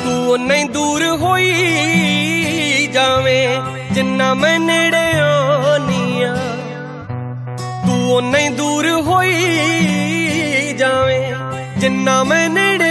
तू उन्ना ही दूर होई जावे जिन्ना मैं नेड़े आनी आ। तू उन्ना ही दूर होई जावे जिन्ना मैं नेड़े